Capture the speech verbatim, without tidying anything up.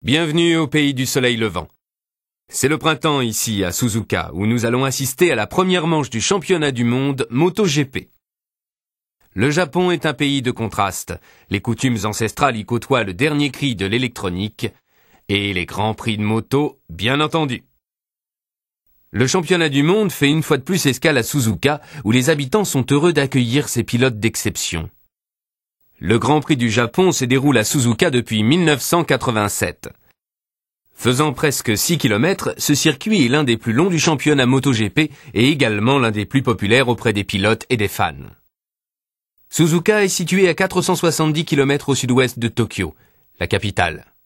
Bienvenue au pays du soleil levant. C'est le printemps ici à Suzuka où nous allons assister à la première manche du championnat du monde MotoGP. Le Japon est un pays de contrastes. Les coutumes ancestrales y côtoient le dernier cri de l'électronique et les grands prix de moto, bien entendu. Le championnat du monde fait une fois de plus escale à Suzuka où les habitants sont heureux d'accueillir ces pilotes d'exception. Le Grand Prix du Japon se déroule à Suzuka depuis mille neuf cent quatre-vingt-sept. Faisant presque six kilomètres, ce circuit est l'un des plus longs du championnat MotoGP et également l'un des plus populaires auprès des pilotes et des fans. Suzuka est situé à quatre cent soixante-dix kilomètres au sud-ouest de Tokyo, la capitale.